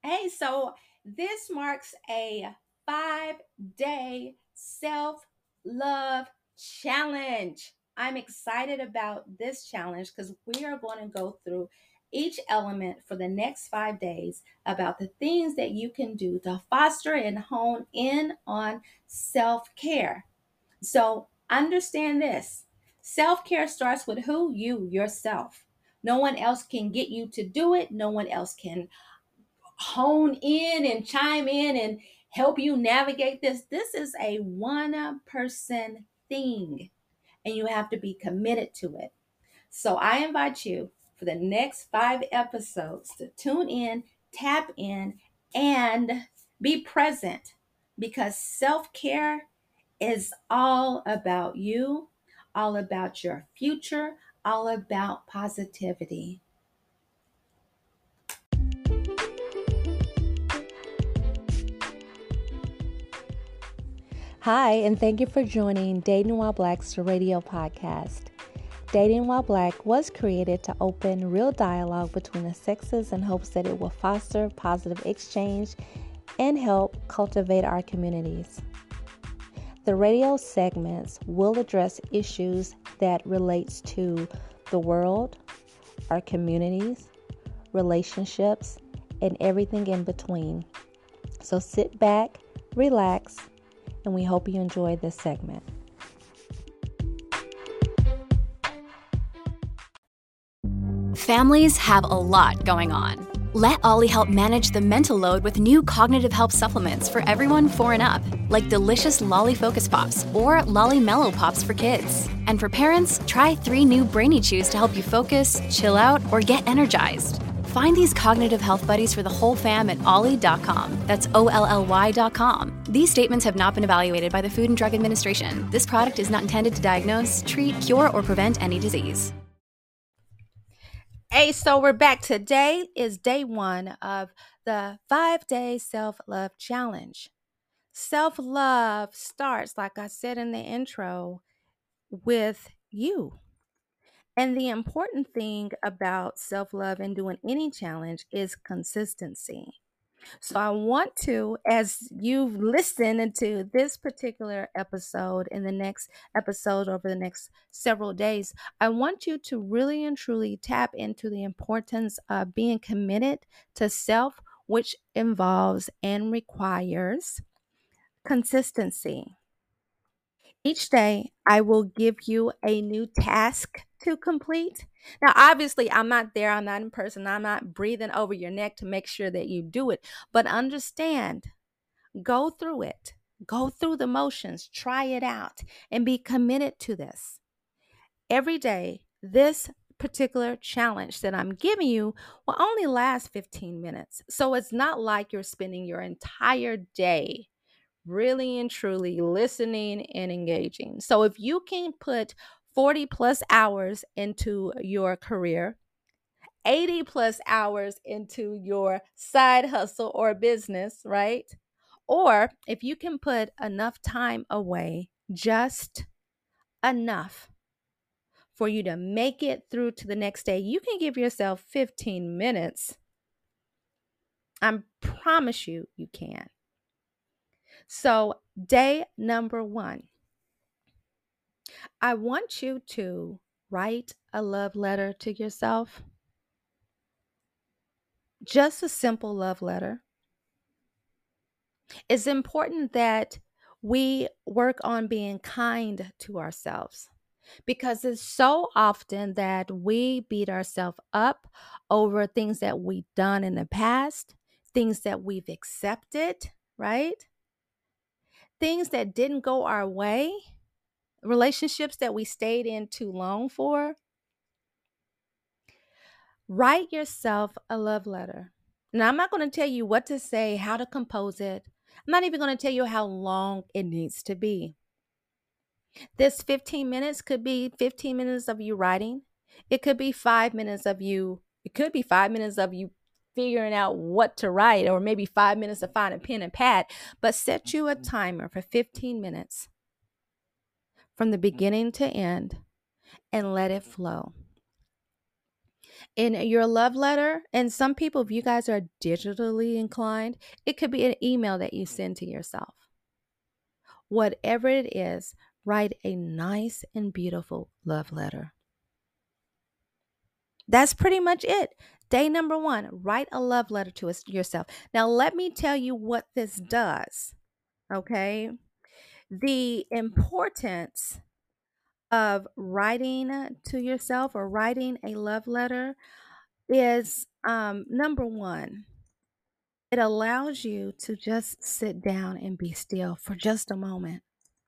Hey, so this marks a 5-day self love challenge. I'm excited about this challenge because we are going to go through each element for the next 5 days about the things that you can do to foster and hone in on self care. So understand this, self care starts with who? You, yourself. No one else can get you to do it, no one else can hone in and chime in and help you navigate this. This is a one person thing, and you have to be committed to it. So I invite you for the next 5 episodes to tune in, tap in, and be present because self care is all about you, all about your future, all about positivity. Hi, and thank you for joining Dating While Black's radio podcast. Dating While Black was created to open real dialogue between the sexes in hopes that it will foster positive exchange and help cultivate our communities. The radio segments will address issues that relates to the world, our communities, relationships, and everything in between. So sit back, relax, and we hope you enjoy this segment. Families have a lot going on. Let Ollie help manage the mental load with new cognitive help supplements for everyone 4 and up, like delicious Lolly Focus Pops or Lolly Mellow Pops for kids. And for parents, try 3 new Brainy Chews to help you focus, chill out, or get energized. Find these cognitive health buddies for the whole fam at ollie.com. That's OLLY.com. These statements have not been evaluated by the Food and Drug Administration. This product is not intended to diagnose, treat, cure, or prevent any disease. Hey, so we're back. Today is day 1 of the 5-day self-love challenge. Self-love starts, like I said in the intro, with you. And the important thing about self-love and doing any challenge is consistency. So I want to, as you've listened to this particular episode in the next episode over the next several days, I want you to really and truly tap into the importance of being committed to self, which involves and requires consistency. Each day, I will give you a new task to complete. Now, obviously, I'm not there. I'm not in person. I'm not breathing over your neck to make sure that you do it. But understand, go through it. Go through the motions. Try it out and be committed to this. Every day, this particular challenge that I'm giving you will only last 15 minutes. So it's not like you're spending your entire day really and truly listening and engaging. So if you can put 40 plus hours into your career, 80 plus hours into your side hustle or business, right? Or if you can put enough time away, just enough for you to make it through to the next day, you can give yourself 15 minutes. I promise you, you can. So, day number 1, I want you to write a love letter to yourself. Just a simple love letter. It's important that we work on being kind to ourselves because it's so often that we beat ourselves up over things that we've done in the past, things that we've accepted, right? Things that didn't go our way, relationships that we stayed in too long for. Write yourself a love letter. Now, I'm not going to tell you what to say, how to compose it. I'm not even going to tell you how long it needs to be. This 15 minutes could be 15 minutes of you writing. It could be 5 minutes of you. It could be 5 minutes of you figuring out what to write, or maybe 5 minutes of finding a pen and pad. But set you a timer for 15 minutes from the beginning to end and let it flow. In your love letter, and some people, if you guys are digitally inclined, it could be an email that you send to yourself. Whatever it is, write a nice and beautiful love letter. That's pretty much it. Day number 1, write a love letter to yourself. Now, let me tell you what this does, okay? The importance of writing to yourself or writing a love letter is number 1, it allows you to just sit down and be still for just a moment.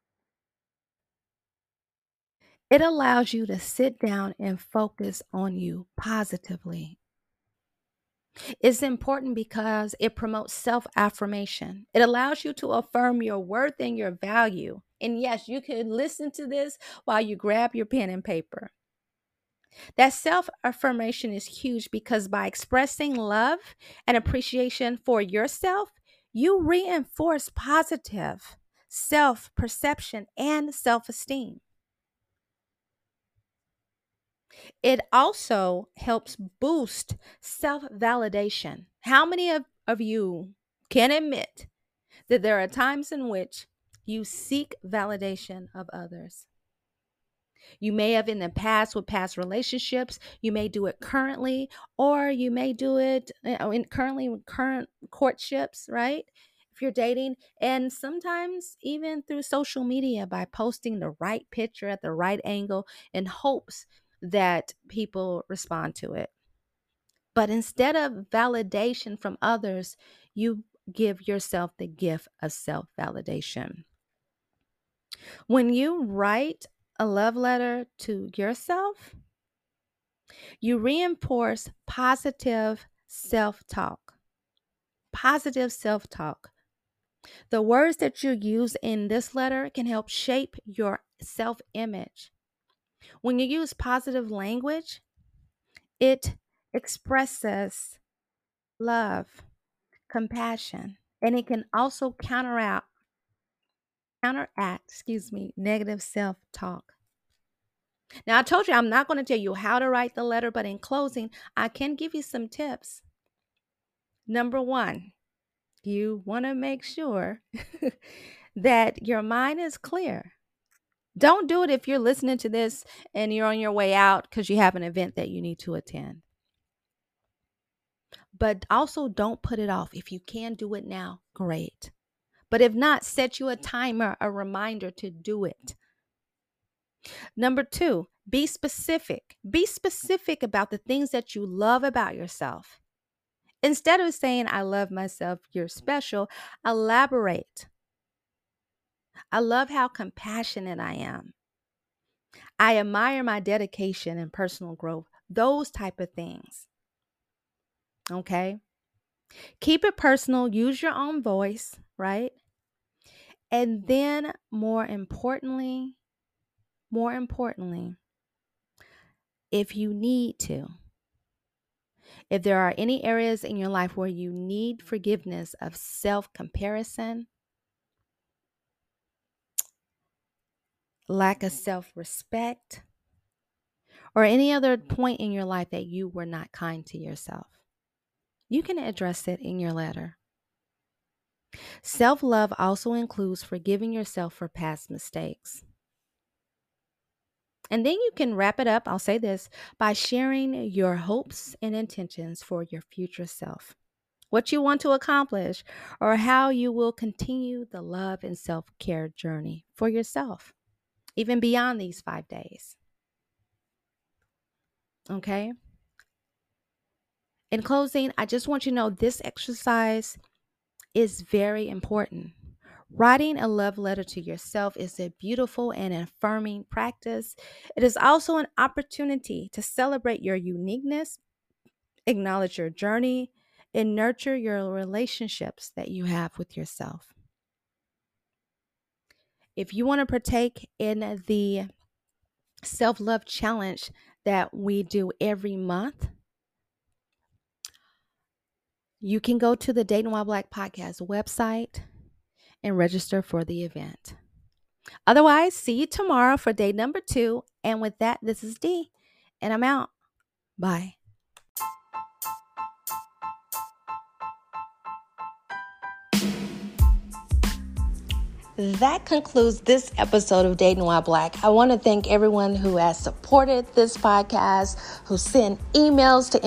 It allows you to sit down and focus on you positively. It's important because it promotes self-affirmation. It allows you to affirm your worth and your value. And yes, you can listen to this while you grab your pen and paper. That self-affirmation is huge because by expressing love and appreciation for yourself, you reinforce positive self-perception and self-esteem. It also helps boost self-validation. How many of you can admit that there are times in which you seek validation of others? You may have in the past with past relationships, you may do it currently, or you may do it currently with current courtships, right? If you're dating, and sometimes even through social media by posting the right picture at the right angle in hopes that people respond to it. But instead of validation from others, you give yourself the gift of self-validation. When you write a love letter to yourself, you reinforce positive self-talk. Positive self-talk. The words that you use in this letter can help shape your self-image. When you use positive language, it expresses love, compassion, and it can also counteract, negative self-talk. Now, I told you I'm not going to tell you how to write the letter, but in closing, I can give you some tips. Number 1, you want to make sure that your mind is clear. Don't do it if you're listening to this and you're on your way out because you have an event that you need to attend. But also don't put it off. If you can do it now, great. But if not, set you a timer, a reminder to do it. Number 2, be specific. Be specific about the things that you love about yourself. Instead of saying, I love myself, you're special, elaborate. I love how compassionate I am. I admire my dedication and personal growth. Those type of things. Okay? Keep it personal. Use your own voice, right? And then more importantly, if you need to, if there are any areas in your life where you need forgiveness of self-comparison, lack of self-respect, or any other point in your life that you were not kind to yourself, you can address it in your letter. Self-love also includes forgiving yourself for past mistakes. And then you can wrap it up, I'll say this, by sharing your hopes and intentions for your future self, what you want to accomplish, or how you will continue the love and self-care journey for yourself, even beyond these 5 days. Okay? In closing, I just want you to know this exercise is very important. Writing a love letter to yourself is a beautiful and affirming practice. It is also an opportunity to celebrate your uniqueness, acknowledge your journey, and nurture your relationships that you have with yourself. If you want to partake in the self-love challenge that we do every month, you can go to the Dating While Black podcast website and register for the event. Otherwise, see you tomorrow for day number 2. And with that, this is Dee, and I'm out. Bye. That concludes this episode of Dating While Black. I want to thank everyone who has supported this podcast, who sent emails to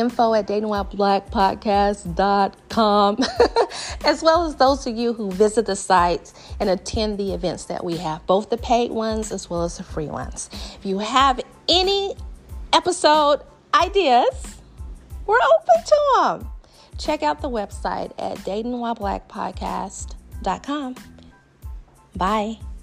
info@datingwhileblackpodcast.com, as well as those of you who visit the site and attend the events that we have, both the paid ones as well as the free ones. If you have any episode ideas, we're open to them. Check out the website at datingwhileblackpodcast.com. Bye.